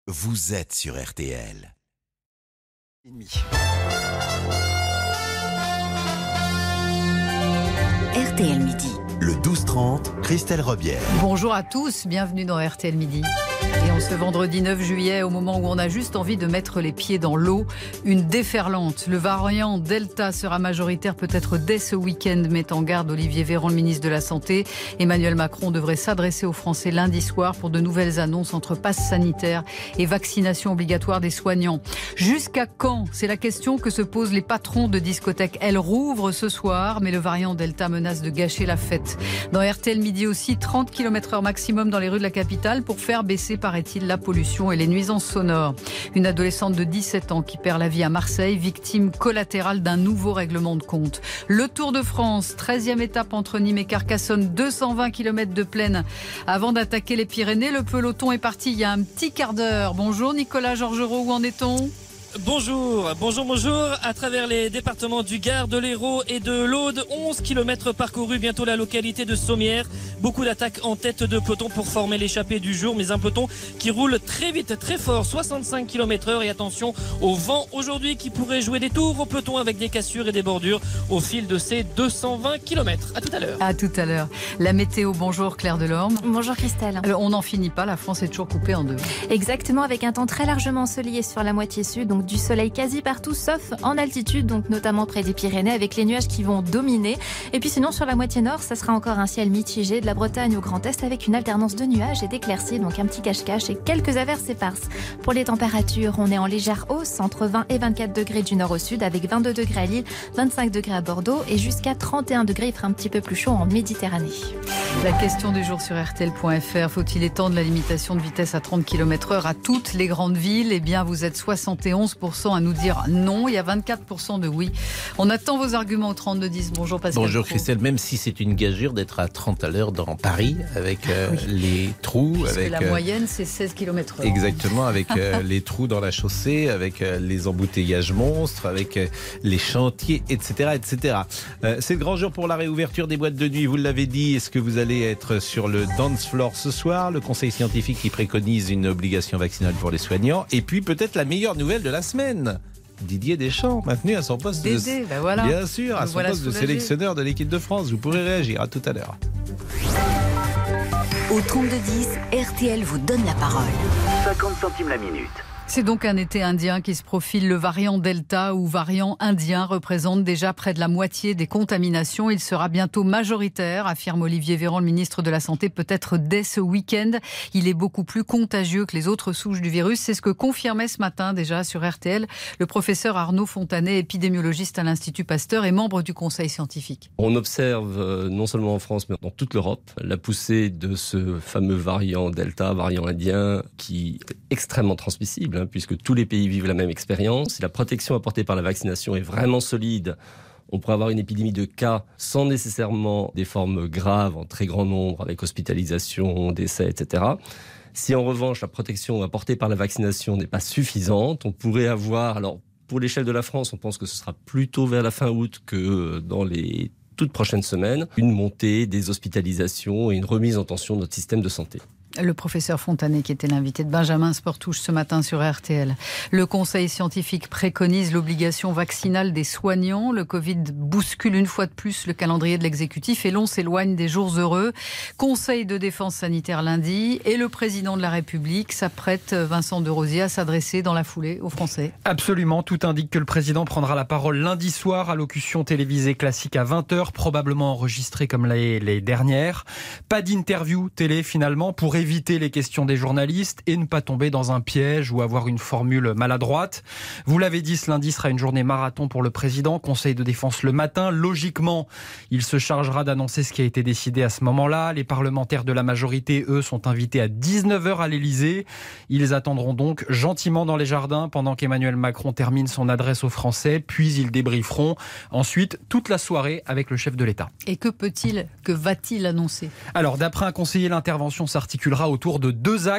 Vous êtes sur RTL. RTL Midi. Le 12-30, Christelle Robière. Bonjour à tous, bienvenue dans RTL Midi. Et en ce vendredi 9 juillet, au moment où on a juste envie de mettre les pieds dans l'eau, une déferlante. Le variant Delta sera majoritaire peut-être dès ce week-end, met en garde Olivier Véran, le ministre de la Santé. Emmanuel Macron devrait s'adresser aux Français lundi soir pour de nouvelles annonces entre passe sanitaire et vaccination obligatoire des soignants. Jusqu'à quand ? C'est la question que se posent les patrons de discothèques. Elles rouvrent ce soir, mais le variant Delta menace de gâcher la fête. Dans RTL Midi aussi, 30 km/h maximum dans les rues de la capitale pour faire baisser, paraît-il, la pollution et les nuisances sonores. Une adolescente de 17 ans qui perd la vie à Marseille, victime collatérale d'un nouveau règlement de compte. Le Tour de France, 13e étape entre Nîmes et Carcassonne, 220 km de plaine. Avant d'attaquer les Pyrénées, le peloton est parti il y a un petit quart d'heure. Bonjour Nicolas Georgerot, où en est-on ? Bonjour. À travers les départements du Gard, de l'Hérault et de l'Aude, 11 km parcourus, bientôt la localité de Sommières. Beaucoup d'attaques en tête de peloton pour former l'échappée du jour, mais un peloton qui roule très vite, très fort, 65 km/h. Et attention au vent aujourd'hui qui pourrait jouer des tours au peloton avec des cassures et des bordures au fil de ces 220 km. À tout à l'heure. À tout à l'heure. La météo, bonjour Claire Delorme. Bonjour Christelle. Alors, on n'en finit pas, la France est toujours coupée en deux. Exactement, avec un temps très largement ensoleillé sur la moitié sud, donc du soleil quasi partout, sauf en altitude, donc notamment près des Pyrénées, avec les nuages qui vont dominer. Et puis sinon, sur la moitié nord, ça sera encore un ciel mitigé, de la Bretagne au Grand Est, avec une alternance de nuages et d'éclaircies, donc un petit cache-cache et quelques averses éparses. Pour les températures, on est en légère hausse, entre 20 et 24 degrés du nord au sud, avec 22 degrés à Lille, 25 degrés à Bordeaux et jusqu'à 31 degrés, il fera un petit peu plus chaud en Méditerranée. La question du jour sur RTL.fr, faut-il étendre la limitation de vitesse à 30 km/h à toutes les grandes villes ? Eh bien, vous êtes 71% à nous dire non, il y a 24% de oui. On attend vos arguments au 32-10. Bonjour Pascal. Bonjour Christelle, même si c'est une gageure d'être à 30 à l'heure dans Paris, avec les trous. Puisque avec, la moyenne, c'est 16 km/h. Exactement, avec les trous dans la chaussée, avec les embouteillages monstres, avec les chantiers, etc. etc. C'est le grand jour pour la réouverture des boîtes de nuit, vous l'avez dit. Est-ce que vous allez être sur le dance floor ce soir ? Le conseil scientifique qui préconise une obligation vaccinale pour les soignants. Et puis peut-être la meilleure nouvelle de la semaine. Didier Deschamps, maintenu à son poste voilà. Bien sûr, à son poste de sélectionneur de l'équipe de France. Vous pourrez réagir, à tout à l'heure. Au 32-10, RTL vous donne la parole. 50 centimes la minute. C'est donc un été indien qui se profile. Le variant Delta ou variant indien représente déjà près de la moitié des contaminations. Il sera bientôt majoritaire, affirme Olivier Véran, le ministre de la Santé, peut-être dès ce week-end. Il est beaucoup plus contagieux que les autres souches du virus. C'est ce que confirmait ce matin déjà sur RTL le professeur Arnaud Fontanet, épidémiologiste à l'Institut Pasteur et membre du conseil scientifique. On observe, non seulement en France, mais dans toute l'Europe, la poussée de ce fameux variant Delta, variant indien, qui est extrêmement transmissible, puisque tous les pays vivent la même expérience. Si la protection apportée par la vaccination est vraiment solide, on pourrait avoir une épidémie de cas sans nécessairement des formes graves en très grand nombre, avec hospitalisation, décès, etc. Si en revanche la protection apportée par la vaccination n'est pas suffisante, on pourrait avoir, alors pour l'échelle de la France, on pense que ce sera plutôt vers la fin août que dans les toutes prochaines semaines, une montée des hospitalisations et une remise en tension de notre système de santé. Le professeur Fontanet qui était l'invité de Benjamin Sportouche ce matin sur RTL. Le conseil scientifique préconise l'obligation vaccinale des soignants. Le Covid bouscule une fois de plus le calendrier de l'exécutif et l'on s'éloigne des jours heureux. Conseil de défense sanitaire lundi et le président de la République s'apprête, Vincent de Rosier, à s'adresser dans la foulée aux Français. Absolument, tout indique que le président prendra la parole lundi soir, allocution télévisée classique à 20h, probablement enregistrée comme les dernières. Pas d'interview télé finalement pour éviter les questions des journalistes et ne pas tomber dans un piège ou avoir une formule maladroite. Vous l'avez dit, ce lundi sera une journée marathon pour le président, conseil de défense le matin. Logiquement, il se chargera d'annoncer ce qui a été décidé à ce moment-là. Les parlementaires de la majorité, eux, sont invités à 19h à l'Elysée. Ils attendront donc gentiment dans les jardins pendant qu'Emmanuel Macron termine son adresse aux Français, puis ils débrieferont ensuite toute la soirée avec le chef de l'État. Et que va-t-il annoncer ? Alors, d'après un conseiller, l'intervention s'articule autour de deux axes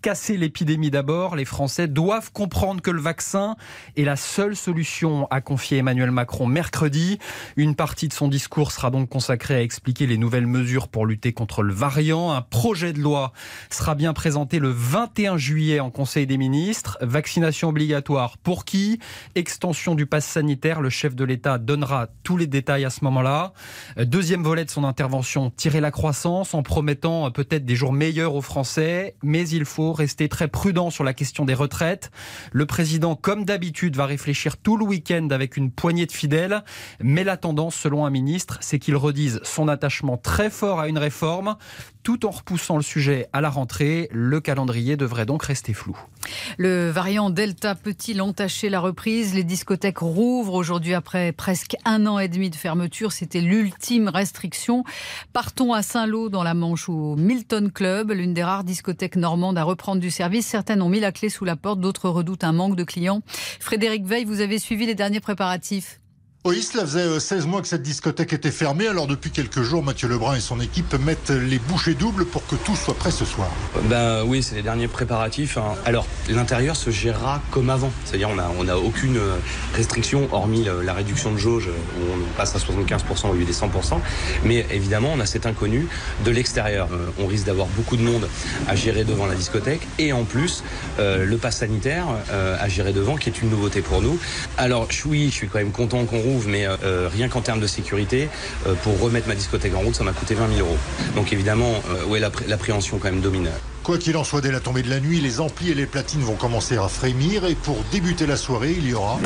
casser l'épidémie d'abord. Les Français doivent comprendre que le vaccin est la seule solution, a confié Emmanuel Macron mercredi. Une partie de son discours sera donc consacrée à expliquer les nouvelles mesures pour lutter contre le variant. Un projet de loi sera bien présenté le 21 juillet en Conseil des ministres. Vaccination obligatoire pour qui ? Extension du pass sanitaire. Le chef de l'État donnera tous les détails à ce moment-là. Deuxième volet de son intervention, tirer la croissance en promettant peut-être des jours meilleurs aux Français. Mais il faut rester très prudent sur la question des retraites. Le président, comme d'habitude, va réfléchir tout le week-end avec une poignée de fidèles. Mais la tendance, selon un ministre, c'est qu'il redise son attachement très fort à une réforme, tout en repoussant le sujet à la rentrée. Le calendrier devrait donc rester flou. Le variant Delta peut-il entacher la reprise ? Les discothèques rouvrent aujourd'hui après presque 1 an et demi de fermeture. C'était l'ultime restriction. Partons à Saint-Lô dans la Manche au Milton Club, l'une des rares discothèques normandes à reprendre du service. Certaines ont mis la clé sous la porte, d'autres redoutent un manque de clients. Frédéric Veil, vous avez suivi les derniers préparatifs ? Oui, cela faisait 16 mois que cette discothèque était fermée. Alors depuis quelques jours, Mathieu Lebrun et son équipe mettent les bouchées doubles pour que tout soit prêt ce soir. Oui, c'est les derniers préparatifs. Alors l'intérieur se gérera comme avant. C'est-à-dire on n'a aucune restriction, hormis la réduction de jauge où on passe à 75% au lieu des 100%. Mais évidemment, on a cet inconnu de l'extérieur. On risque d'avoir beaucoup de monde à gérer devant la discothèque. Et en plus, le pass sanitaire à gérer devant, qui est une nouveauté pour nous. Alors je suis quand même content qu'on rouvre. Mais rien qu'en termes de sécurité, pour remettre ma discothèque en route, ça m'a coûté 20 000 €. Donc évidemment, l'appréhension quand même domine. Quoi qu'il en soit, dès la tombée de la nuit, les amplis et les platines vont commencer à frémir. Et pour débuter la soirée, il y aura...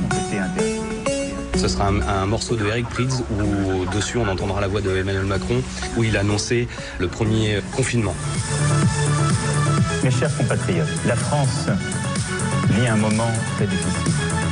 Ce sera un morceau de Eric Prydz où dessus on entendra la voix de Emmanuel Macron, où il annonçait le premier confinement. Mes chers compatriotes, la France vit un moment très difficile.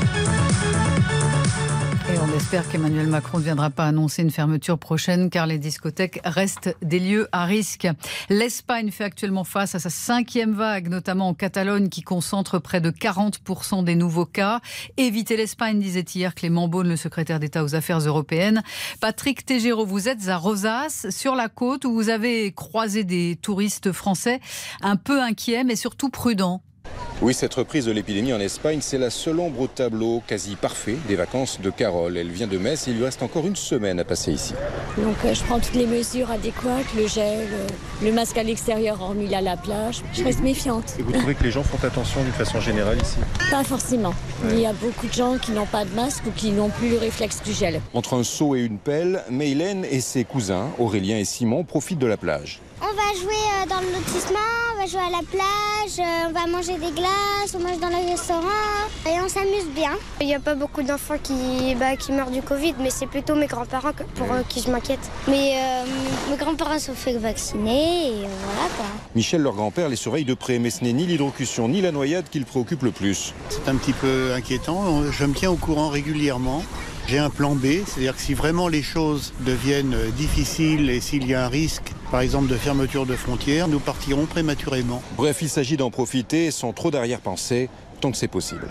Et on espère qu'Emmanuel Macron ne viendra pas annoncer une fermeture prochaine, car les discothèques restent des lieux à risque. L'Espagne fait actuellement face à sa 5e vague, notamment en Catalogne, qui concentre près de 40% des nouveaux cas. Évitez l'Espagne, disait hier Clément Beaune, le secrétaire d'État aux Affaires européennes. Patrick Tégéraud, vous êtes à Rosas, sur la côte, où vous avez croisé des touristes français un peu inquiets, mais surtout prudents. Oui, cette reprise de l'épidémie en Espagne, c'est la seule ombre au tableau quasi parfait des vacances de Carole. Elle vient de Metz et il lui reste encore une semaine à passer ici. Donc je prends toutes les mesures adéquates, le gel, le masque à l'extérieur hormis à la plage. Je reste méfiante. Et vous trouvez que les gens font attention d'une façon générale ici ? Pas forcément. Ouais. Il y a beaucoup de gens qui n'ont pas de masque ou qui n'ont plus le réflexe du gel. Entre un seau et une pelle, Maylène et ses cousins, Aurélien et Simon, profitent de la plage. On va jouer dans le lotissement, on va jouer à la plage, on va manger des glaces, on mange dans le restaurant et on s'amuse bien. Il n'y a pas beaucoup d'enfants qui meurent du Covid, mais c'est plutôt mes grands-parents pour qui je m'inquiète. Mais mes grands-parents sont fait vacciner et voilà quoi. Michel, leur grand-père, les surveille de près, mais ce n'est ni l'hydrocution ni la noyade qui le préoccupe le plus. C'est un petit peu inquiétant, je me tiens au courant régulièrement. J'ai un plan B, c'est-à-dire que si vraiment les choses deviennent difficiles et s'il y a un risque, par exemple de fermeture de frontières, nous partirons prématurément. Bref, il s'agit d'en profiter sans trop d'arrière-pensée, tant que c'est possible.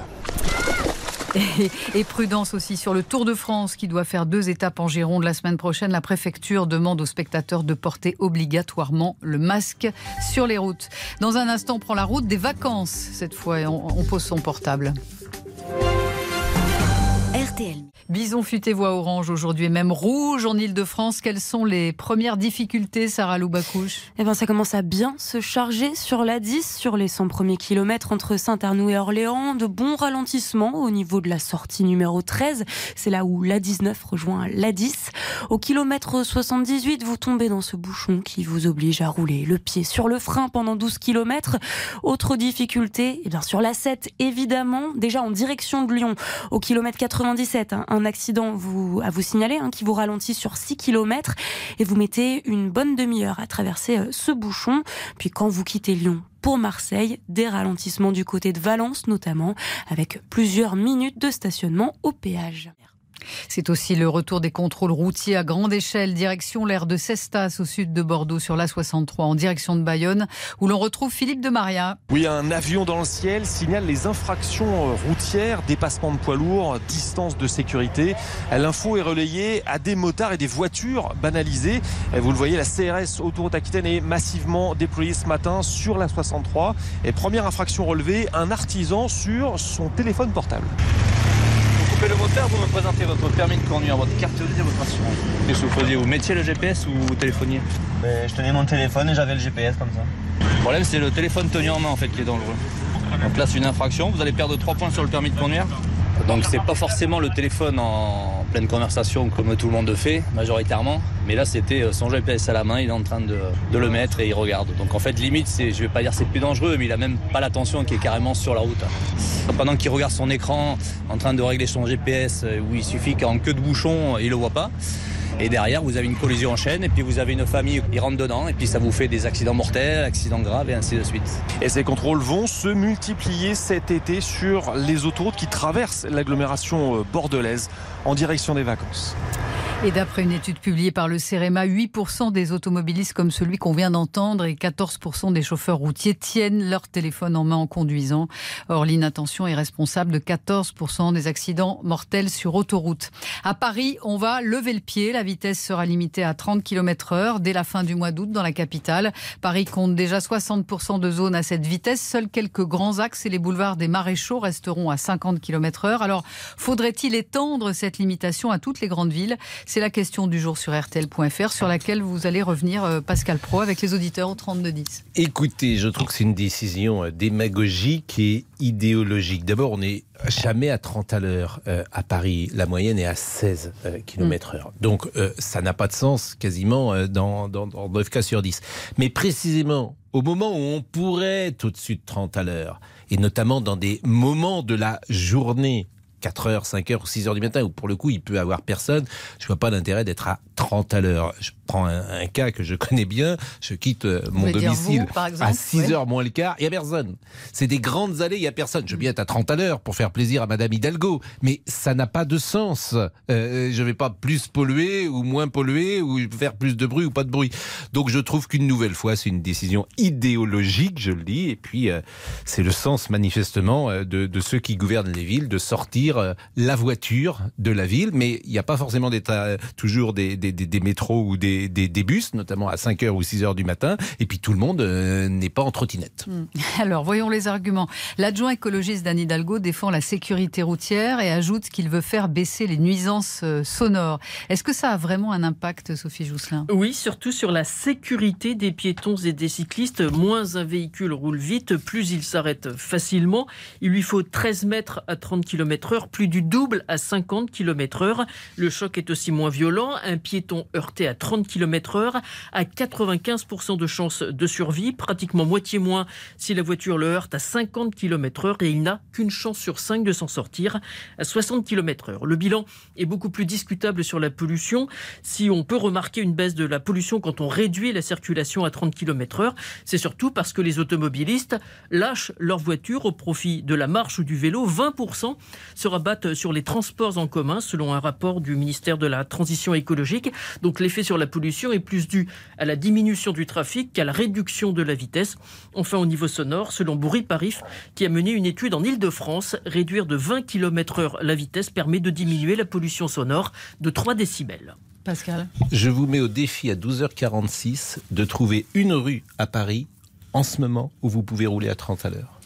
Et prudence aussi sur le Tour de France qui doit faire 2 étapes en Gironde la semaine prochaine. La préfecture demande aux spectateurs de porter obligatoirement le masque sur les routes. Dans un instant, on prend la route des vacances. Cette fois, on pose son portable. RTL. Bison futé voie orange aujourd'hui et même rouge en Ile-de-France. Quelles sont les premières difficultés, Sarah Loubacouche ? Ça commence à bien se charger sur l'A10, sur les 100 premiers kilomètres entre Saint-Arnoux et Orléans. De bons ralentissements au niveau de la sortie numéro 13. C'est là où l'A19 rejoint l'A10. Au kilomètre 78, vous tombez dans ce bouchon qui vous oblige à rouler le pied sur le frein pendant 12 kilomètres. Autre difficulté, sur l'A7, évidemment, déjà en direction de Lyon, au kilomètre 97, un accident à vous signaler qui vous ralentit sur 6 km et vous mettez une bonne demi-heure à traverser ce bouchon. Puis quand vous quittez Lyon pour Marseille, des ralentissements du côté de Valence notamment, avec plusieurs minutes de stationnement au péage. C'est aussi le retour des contrôles routiers à grande échelle, direction l'aire de Cestas au sud de Bordeaux sur l'A63 en direction de Bayonne où l'on retrouve Philippe de Maria. Oui, un avion dans le ciel signale les infractions routières, dépassement de poids lourds, distance de sécurité. L'info est relayée à des motards et des voitures banalisées. Vous le voyez, la CRS Autoroute Aquitaine est massivement déployée ce matin sur l'A63. Et première infraction relevée, un artisan sur son téléphone portable. Le moteur, vous me présentez votre permis de conduire, votre carte de visite et votre assurance. Qu'est-ce que vous faisiez? Vous mettiez le GPS ou vous téléphoniez? Je tenais mon téléphone et j'avais le GPS comme ça. Le problème, c'est le téléphone tenu en main en fait qui est dangereux. Donc là, c'est une infraction, vous allez perdre 3 points sur le permis de conduire. Donc c'est pas forcément le téléphone en pleine conversation comme tout le monde fait, majoritairement. Mais là, c'était son GPS à la main, il est en train de le mettre et il regarde. Donc en fait, limite, je vais pas dire c'est plus dangereux, mais il a même pas l'attention qui est carrément sur la route. Pendant qu'il regarde son écran, en train de régler son GPS, où il suffit qu'en queue de bouchon, il le voit pas. Et derrière, vous avez une collision en chaîne, et puis vous avez une famille qui rentre dedans, et puis ça vous fait des accidents mortels, accidents graves, et ainsi de suite. Et ces contrôles vont se multiplier cet été sur les autoroutes qui traversent l'agglomération bordelaise en direction des vacances. Et d'après une étude publiée par le CEREMA, 8% des automobilistes comme celui qu'on vient d'entendre et 14% des chauffeurs routiers tiennent leur téléphone en main en conduisant. Or, l'inattention est responsable de 14% des accidents mortels sur autoroute. À Paris, on va lever le pied. La vitesse sera limitée à 30 km/h dès la fin du mois d'août dans la capitale. Paris compte déjà 60% de zones à cette vitesse. Seuls quelques grands axes et les boulevards des Maréchaux resteront à 50 km/h. Alors, faudrait-il étendre cette limitation à toutes les grandes villes ? C'est la question du jour sur RTL.fr sur laquelle vous allez revenir, Pascal Praud, avec les auditeurs au 32-10. Écoutez, je trouve que c'est une décision démagogique et idéologique. D'abord, on n'est jamais à 30 à l'heure à Paris. La moyenne est à 16 km/h. Donc, ça n'a pas de sens quasiment dans 9 cas sur 10. Mais précisément, au moment où on pourrait être au-dessus de 30 à l'heure, et notamment dans des moments de la journée, 4h, 5h ou 6h du matin, où pour le coup il peut y avoir personne, je vois pas l'intérêt d'être à 30 à l'heure. Je prends un cas que je connais bien, je quitte mon domicile à 6h moins le quart, il n'y a personne. C'est des grandes allées, il n'y a personne. Je veux bien être à 30 à l'heure pour faire plaisir à Madame Hidalgo, mais ça n'a pas de sens. Je ne vais pas plus polluer ou moins polluer, ou faire plus de bruit ou pas de bruit. Donc je trouve qu'une nouvelle fois, c'est une décision idéologique, je le dis, et puis c'est le sens manifestement de ceux qui gouvernent les villes, de sortir la voiture de la ville, mais il n'y a pas forcément toujours des métros ou des bus, notamment à 5h ou 6h du matin, et puis tout le monde n'est pas en trottinette. Alors, voyons les arguments. L'adjoint écologiste d'Anne Hidalgo défend la sécurité routière et ajoute qu'il veut faire baisser les nuisances sonores. Est-ce que ça a vraiment un impact, Sophie Jousselin ? Oui, surtout sur la sécurité des piétons et des cyclistes. Moins un véhicule roule vite, plus il s'arrête facilement. Il lui faut 13 mètres à 30 km/h, plus du double à 50 km/h. Le choc est aussi moins violent. Un piéton heurté à 30 km/h a 95% de chances de survie, pratiquement moitié moins si la voiture le heurte à 50 km/h, et il n'a qu'une chance sur 5 de s'en sortir à 60 km/h. Le bilan est beaucoup plus discutable sur la pollution. Si on peut remarquer une baisse de la pollution quand on réduit la circulation à 30 km/h, c'est surtout parce que les automobilistes lâchent leur voiture au profit de la marche ou du vélo. 20% se rabattent sur les transports en commun, selon un rapport du ministère de la Transition écologique. Donc l'effet sur la pollution est plus dû à la diminution du trafic qu'à la réduction de la vitesse. Enfin, au niveau sonore, selon Bourri Parif, qui a mené une étude en Île-de-France, réduire de 20 km/h la vitesse permet de diminuer la pollution sonore de 3 décibels. Pascal ? Je vous mets au défi à 12h46 de trouver une rue à Paris en ce moment où vous pouvez rouler à 30 à l'heure.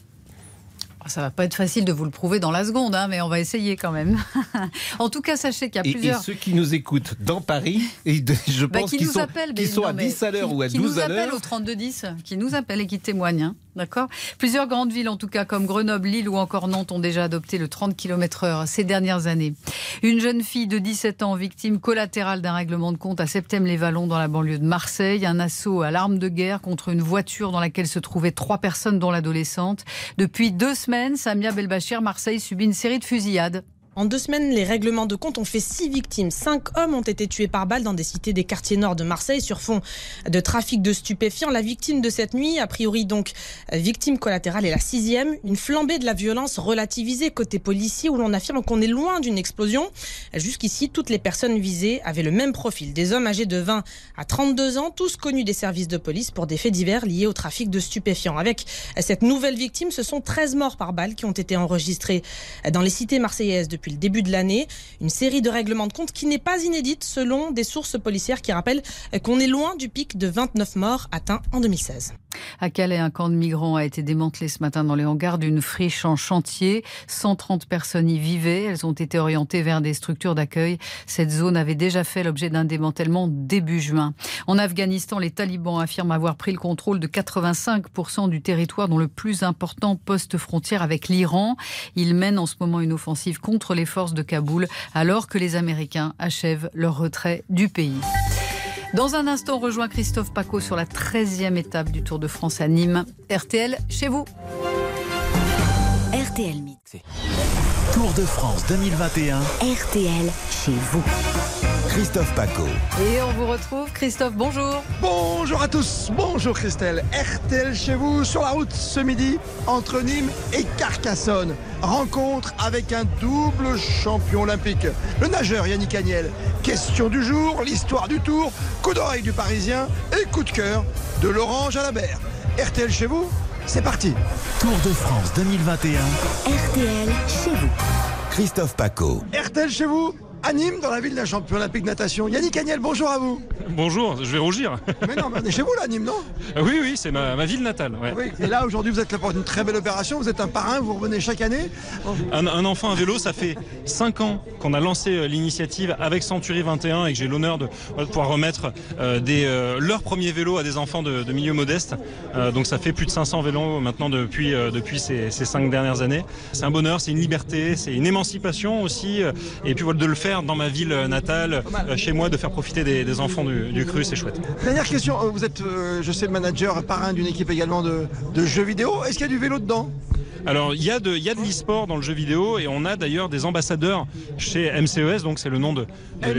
Ça va pas être facile de vous le prouver dans la seconde, mais on va essayer quand même. En tout cas, sachez qu'il y a plusieurs... Et ceux qui nous écoutent dans Paris, je pense qu'ils sont à 10 à l'heure ou à 12 à l'heure. Qui nous appellent au 3210, qui nous appellent et qui témoignent. D'accord ? Plusieurs grandes villes, en tout cas, comme Grenoble, Lille ou encore Nantes, ont déjà adopté le 30 km/h ces dernières années. Une jeune fille de 17 ans, victime collatérale d'un règlement de compte à Septême-les-Vallons, dans la banlieue de Marseille. Un assaut à l'arme de guerre contre une voiture dans laquelle se trouvaient 3 personnes, dont l'adolescente. Depuis 2 semaines, Samia Belbachir, Marseille subit une série de fusillades. En 2 semaines, les règlements de compte ont fait 6 victimes. 5 hommes ont été tués par balle dans des cités des quartiers nord de Marseille sur fond de trafic de stupéfiants. La victime de cette nuit, a priori donc victime collatérale, est la 6e. Une flambée de la violence relativisée côté policier où l'on affirme qu'on est loin d'une explosion. Jusqu'ici, toutes les personnes visées avaient le même profil. Des hommes âgés de 20 à 32 ans, tous connus des services de police pour des faits divers liés au trafic de stupéfiants. Avec cette nouvelle victime, ce sont 13 morts par balle qui ont été enregistrés dans les cités marseillaises depuis le début de l'année. Une série de règlements de compte qui n'est pas inédite selon des sources policières qui rappellent qu'on est loin du pic de 29 morts atteint en 2016. À Calais, un camp de migrants a été démantelé ce matin dans les hangars d'une friche en chantier. 130 personnes y vivaient. Elles ont été orientées vers des structures d'accueil. Cette zone avait déjà fait l'objet d'un démantèlement début juin. En Afghanistan, les talibans affirment avoir pris le contrôle de 85% du territoire, dont le plus important poste frontière avec l'Iran. Ils mènent en ce moment une offensive contre les forces de Kaboul, alors que les Américains achèvent leur retrait du pays. Dans un instant, on rejoint Christophe Paco sur la 13e étape du Tour de France à Nîmes. RTL, chez vous. RTL Midi. Tour de France 2021. RTL, chez vous. Christophe Paco. Et on vous retrouve. Christophe, bonjour. Bonjour à tous. Bonjour Christelle. RTL chez vous sur la route ce midi entre Nîmes et Carcassonne. Rencontre avec un double champion olympique. Le nageur Yannick Agnel. Question du jour, l'histoire du Tour, coup d'oreille du Parisien et coup de cœur de Laurent Jalabert. RTL chez vous, c'est parti. Tour de France 2021. RTL chez vous. Christophe Paco. RTL chez vous, à Nîmes, dans la ville d'un champion olympique de natation. Yannick Agnel, bonjour à vous. Bonjour, je vais rougir. Mais non, mais on est chez vous là, Nîmes, non? Oui, c'est ma ville natale. Ouais. Oui. Et là, aujourd'hui, vous êtes là pour une très belle opération. Vous êtes un parrain, vous revenez chaque année. Un enfant à vélo, ça fait 5 ans qu'on a lancé l'initiative avec Century 21 et que j'ai l'honneur de pouvoir remettre leur premier vélo à des enfants de milieu modeste. Donc ça fait plus de 500 vélos maintenant depuis ces 5 dernières années. C'est un bonheur, c'est une liberté, c'est une émancipation aussi. Et puis voilà, de le faire dans ma ville natale, chez moi, de faire profiter des enfants du cru, c'est chouette. Dernière question, vous êtes, je sais, manager, parrain d'une équipe également de jeux vidéo. Est-ce qu'il y a du vélo dedans ? Alors, il y a de l'e-sport dans le jeu vidéo et on a d'ailleurs des ambassadeurs chez MCES, donc c'est le nom de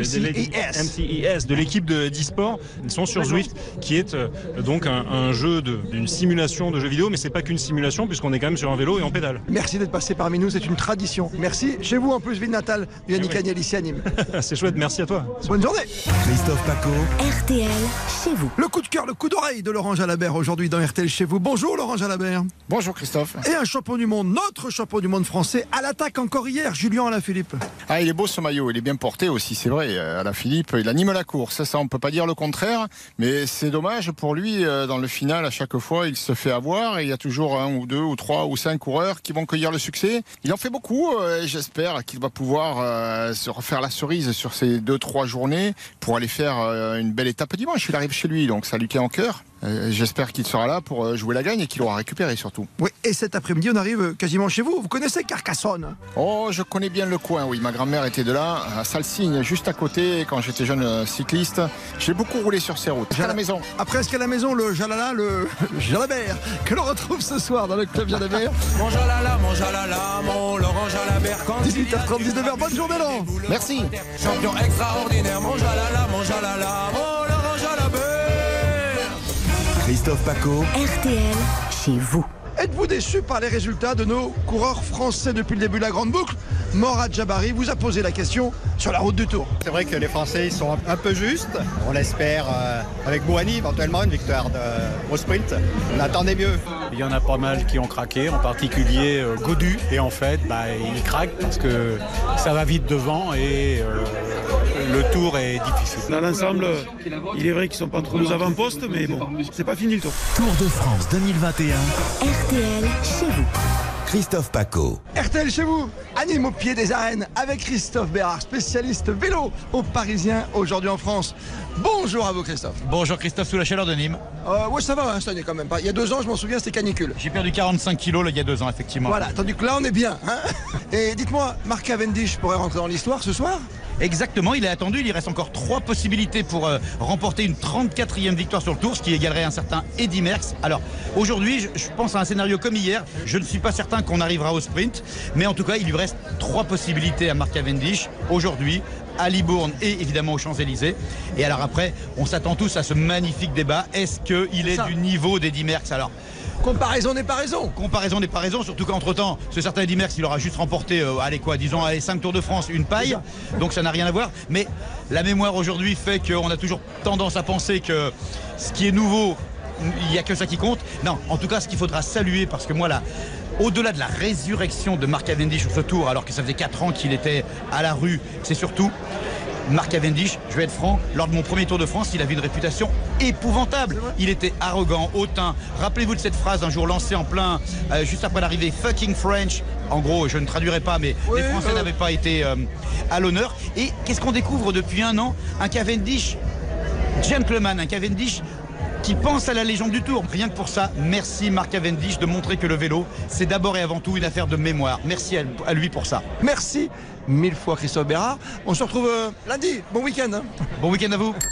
MCES, de l'équipe d'e-sport. Ils sont sur Zwift, qui est donc un jeu d'une simulation de jeu vidéo, mais c'est pas qu'une simulation puisqu'on est quand même sur un vélo et on pédale. Merci d'être passé parmi nous, c'est une tradition. Merci. Chez vous, en plus, ville natale, Yannick Agnel, ici à Nîmes. C'est chouette, merci à toi. Bonne journée. Christophe Paco. RTL chez vous. Le coup de cœur, le coup d'oreille de Laurent Jalabert aujourd'hui dans RTL chez vous. Bonjour Laurent Jalabert. Bonjour Christophe. Et un champion du monde, notre champion du monde français, à l'attaque encore hier, Julien Alaphilippe. Ah, il est beau ce maillot, il est bien porté aussi, c'est vrai. Alaphilippe, il anime la course, ça on peut pas dire le contraire, mais c'est dommage pour lui, dans le final, à chaque fois, il se fait avoir et il y a toujours 1 ou 2 ou 3 ou 5 coureurs qui vont cueillir le succès. Il en fait beaucoup et j'espère qu'il va pouvoir se refaire la cerise sur ces 2-3 journées pour aller faire une belle étape dimanche. Il arrive chez lui, donc ça lui tient en cœur. J'espère qu'il sera là pour jouer la gagne et qu'il aura récupéré surtout. Oui, et cet après-midi, on arrive quasiment chez vous. Vous connaissez Carcassonne? Oh, je connais bien le coin, oui. Ma grand-mère était de là, à Salsigne, juste à côté, quand j'étais jeune cycliste. J'ai beaucoup roulé sur ces routes. À la maison. Après, est-ce qu'à la maison, le Jalala, le Jalabert, que l'on retrouve ce soir dans le club Jalabert? Mon Jalala, mon Laurent Jalabert. 18h30, 19h, bonne journée, Laurent. Merci. Champion extraordinaire, mon Jalala, mon Laurent Jalabert. Christophe Paco. RTL chez vous. Êtes-vous déçu par les résultats de nos coureurs français depuis le début de la grande boucle? Morad Jabari vous a posé la question sur la route du Tour. C'est vrai que les Français ils sont un peu justes. On l'espère avec Bouhanni éventuellement une victoire au sprint. On attendait mieux. Il y en a pas mal qui ont craqué, en particulier Gaudu. Et en fait, il craque parce que ça va vite devant et le Tour est difficile. Dans l'ensemble, il est vrai qu'ils sont pas trop aux avant-postes, mais bon, c'est pas fini le Tour. Tour de France 2021. RTL chez vous. Christophe Paco. RTL chez vous, à Nîmes au pied des arènes avec Christophe Bérard, spécialiste vélo aux Parisiens aujourd'hui en France. Bonjour à vous Christophe. Bonjour Christophe, sous la chaleur de Nîmes. Ouais, ça va, cette année quand même pas. Il y a 2 ans, je m'en souviens, c'était canicule. J'ai perdu 45 kilos là, il y a 2 ans, effectivement. Voilà, tandis que là on est bien. Hein. Et dites-moi, Mark Cavendish pourrait rentrer dans l'histoire ce soir? Exactement, il est attendu, il lui reste encore 3 possibilités pour remporter une 34e victoire sur le Tour, ce qui égalerait un certain Eddy Merckx. Alors aujourd'hui, je pense à un scénario comme hier, je ne suis pas certain qu'on arrivera au sprint, mais en tout cas il lui reste reste 3 possibilités à Mark Cavendish aujourd'hui, à Libourne et évidemment aux Champs-Élysées. Et alors après, on s'attend tous à ce magnifique débat. Est-ce qu'il est du niveau d'Eddy Merckx? Alors, comparaison n'est pas raison. Comparaison n'est pas raison, surtout qu'entre-temps, ce certain Eddy Merckx, il aura juste remporté, disons, 5 Tours de France, une paille. Donc ça n'a rien à voir. Mais la mémoire aujourd'hui fait qu'on a toujours tendance à penser que ce qui est nouveau, il n'y a que ça qui compte. Non, en tout cas, ce qu'il faudra saluer, parce que moi, là, au-delà de la résurrection de Mark Cavendish sur ce tour, alors que ça faisait 4 ans qu'il était à la rue, c'est surtout Mark Cavendish, je vais être franc, lors de mon premier Tour de France, il avait une réputation épouvantable. Il était arrogant, hautain. Rappelez-vous de cette phrase un jour lancée en plein, juste après l'arrivée, fucking French. En gros, je ne traduirai pas, mais les Français n'avaient pas été à l'honneur. Et qu'est-ce qu'on découvre depuis 1 an? Un Cavendish gentleman, un Cavendish qui pense à la légende du Tour. Rien que pour ça, merci Mark Cavendish de montrer que le vélo, c'est d'abord et avant tout une affaire de mémoire. Merci à lui pour ça. Merci 1000 fois Christophe Bérard. On se retrouve lundi. Bon week-end. Bon week-end à vous.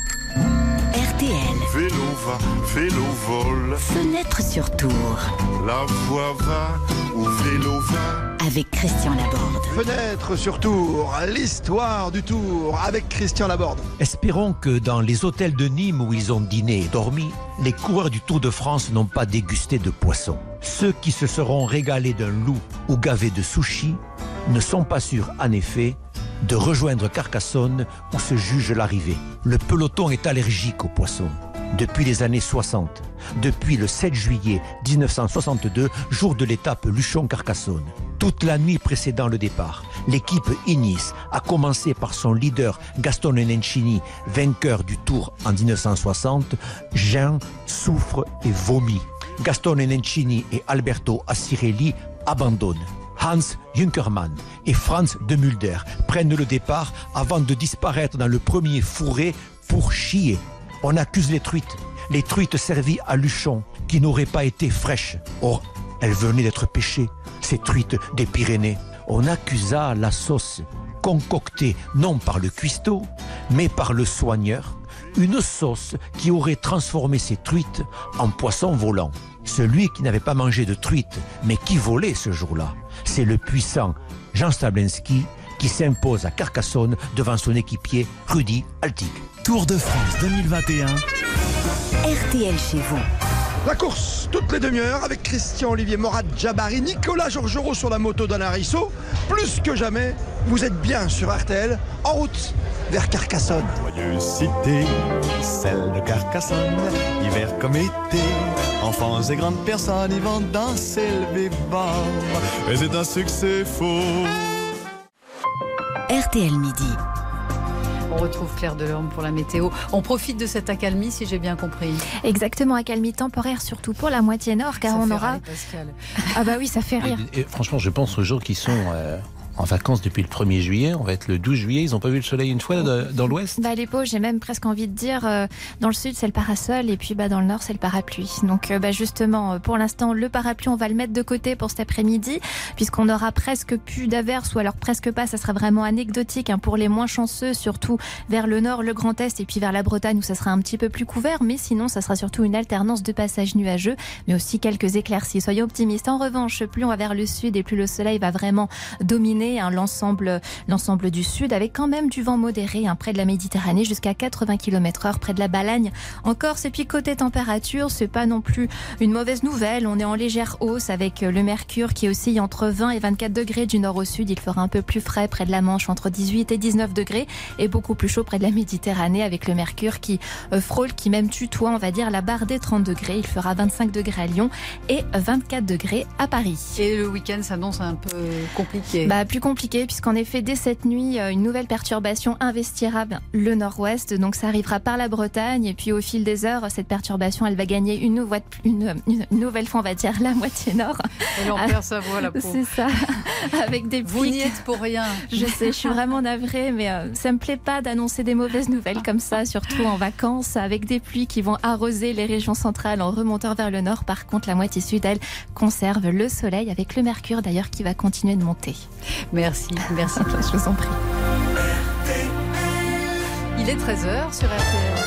RTL. Vélo va, vélo vole. Fenêtre sur Tour. La voix va où vélo va. Avec Christian Laborde. Fenêtre sur Tour, l'histoire du Tour avec Christian Laborde. Espérons que dans les hôtels de Nîmes où ils ont dîné et dormi, les coureurs du Tour de France n'ont pas dégusté de poisson. Ceux qui se seront régalés d'un loup ou gavés de sushi ne sont pas sûrs, en effet, de rejoindre Carcassonne où se juge l'arrivée. Le peloton est allergique aux poissons. Depuis les années 60, depuis le 7 juillet 1962, jour de l'étape Luchon-Carcassonne. Toute la nuit précédant le départ, l'équipe Inis a commencé par son leader Gaston Nencini, vainqueur du Tour en 1960, geint, souffre et vomit. Gaston Nencini et Alberto Asirelli abandonnent. Hans Junkermann et Franz de Mulder prennent le départ avant de disparaître dans le premier fourré pour chier. On accuse les truites servies à Luchon, qui n'auraient pas été fraîches. Or, elles venaient d'être pêchées, ces truites des Pyrénées. On accusa la sauce, concoctée non par le cuistot, mais par le soigneur, une sauce qui aurait transformé ces truites en poissons volants. Celui qui n'avait pas mangé de truite, mais qui volait ce jour-là, c'est le puissant Jean Stablinski qui s'impose à Carcassonne devant son équipier Rudy Altig. Tour de France 2021. RTL chez vous. La course, toutes les demi-heures, avec Christian-Olivier Morat-Jabari, Nicolas Georgerot sur la moto d'Alain Risseau. Plus que jamais, vous êtes bien sur RTL, en route vers Carcassonne. Joyeuse cité, celle de Carcassonne, hiver comme été, enfants et grandes personnes y vont danser le viva. Et c'est un succès faux. RTL Midi. On retrouve Claire Delorme pour la météo. On profite de cette accalmie, si j'ai bien compris. Exactement, accalmie temporaire, surtout pour la moitié nord, car on aura... Pascal. Ah bah oui, ça fait rire. Et franchement, je pense aux gens qui sont en vacances depuis le 1er juillet. On va être le 12 juillet. Ils n'ont pas vu le soleil une fois dans l'ouest? Les pauvres, j'ai même presque envie de dire, dans le sud, c'est le parasol, et puis dans le nord, c'est le parapluie. Donc justement, pour l'instant, le parapluie, on va le mettre de côté pour cet après-midi, puisqu'on aura presque plus d'averses, ou alors presque pas. Ça sera vraiment anecdotique pour les moins chanceux, surtout vers le nord, le Grand Est, et puis vers la Bretagne, où ça sera un petit peu plus couvert. Mais sinon, ça sera surtout une alternance de passages nuageux, mais aussi quelques éclaircies. Soyons optimistes. En revanche, plus on va vers le sud, et plus le soleil va vraiment dominer l'ensemble du sud, avec quand même du vent modéré près de la Méditerranée, jusqu'à 80 km/h près de la Balagne en Corse. Et puis côté température, c'est pas non plus une mauvaise nouvelle. On est en légère hausse avec le mercure qui oscille entre 20 et 24 degrés du nord au sud. Il fera un peu plus frais près de la Manche, entre 18 et 19 degrés, et beaucoup plus chaud près de la Méditerranée, avec le mercure qui frôle, qui même tutoie, on va dire, la barre des 30 degrés. Il fera 25 degrés à Lyon et 24 degrés à Paris. Et le week-end s'annonce un peu compliqué. Plus compliqué, puisqu'en effet, dès cette nuit, une nouvelle perturbation investira le nord-ouest. Donc ça arrivera par la Bretagne, et puis au fil des heures, cette perturbation, elle va gagner une nouvelle fois, on va dire, la moitié nord. Elle en perd sa voix, la pauvre. C'est ça. Avec des Vous n'y êtes pour rien. Je sais, je suis vraiment navrée, mais ça me plaît pas d'annoncer des mauvaises nouvelles comme ça, surtout en vacances, avec des pluies qui vont arroser les régions centrales en remontant vers le nord. Par contre, la moitié sud, elle conserve le soleil, avec le mercure d'ailleurs qui va continuer de monter. Merci Claire, je vous en prie. Il est 13h sur RTL.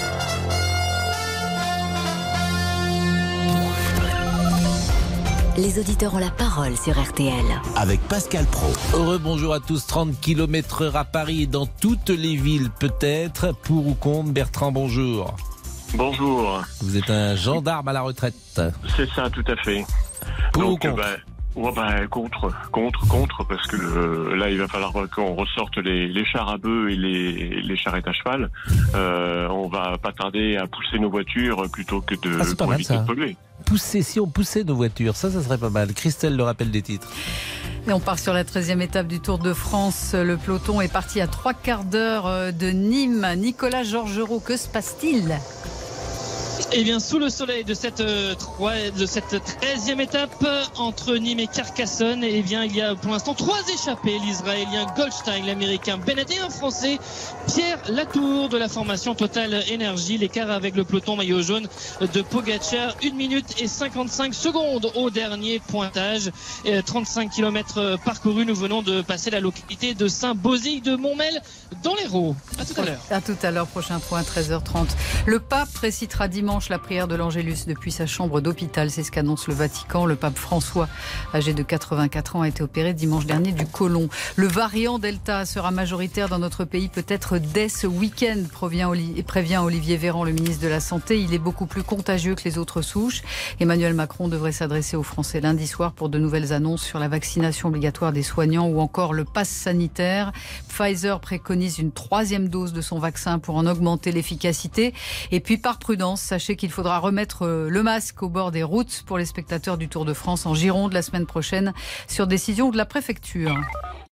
Les auditeurs ont la parole sur RTL. Avec Pascal Praud. Rebonjour à tous. 30 km/h à Paris et dans toutes les villes peut-être. Pour ou contre, Bertrand, bonjour. Bonjour. Vous êtes un gendarme à la retraite. C'est ça, tout à fait. Pour ou contre? Contre, parce que là, il va falloir qu'on ressorte les chars à bœufs et les charrettes à cheval. On va pas tarder à pousser nos voitures plutôt que de c'est pas mal, éviter ça. de polluer. Si on poussait nos voitures, ça serait pas mal. Christelle, le rappel des titres. Et on part sur la 13e étape du Tour de France. Le peloton est parti à 3/4 d'heure de Nîmes. Nicolas Georgerot, que se passe-t-il ? Eh bien, sous le soleil de cette 13e étape entre Nîmes et Carcassonne, eh bien, il y a pour l'instant 3 échappés. L'Israélien Goldstein, l'Américain Bennett et un Français, Pierre Latour de la formation Total Energy. L'écart avec le peloton maillot jaune de Pogacar, 1 minute et 55 secondes au dernier pointage. 35 km parcourus. Nous venons de passer la localité de Saint-Bosille de Montmel dans l'Hérault. À tout à l'heure. À tout à l'heure, prochain point, 13h30. Le pape récitera dimanche la prière de l'Angélus depuis sa chambre d'hôpital. C'est ce qu'annonce le Vatican. Le pape François, âgé de 84 ans, a été opéré dimanche dernier du côlon. Le variant Delta sera majoritaire dans notre pays peut-être dès ce week-end, prévient Olivier Véran, le ministre de la Santé. Il est beaucoup plus contagieux que les autres souches. Emmanuel Macron devrait s'adresser aux Français lundi soir pour de nouvelles annonces sur la vaccination obligatoire des soignants ou encore le pass sanitaire. Pfizer préconise une 3e dose de son vaccin pour en augmenter l'efficacité. Et puis par prudence, sachez qu'il faudra remettre le masque au bord des routes pour les spectateurs du Tour de France en Gironde la semaine prochaine sur décision de la préfecture.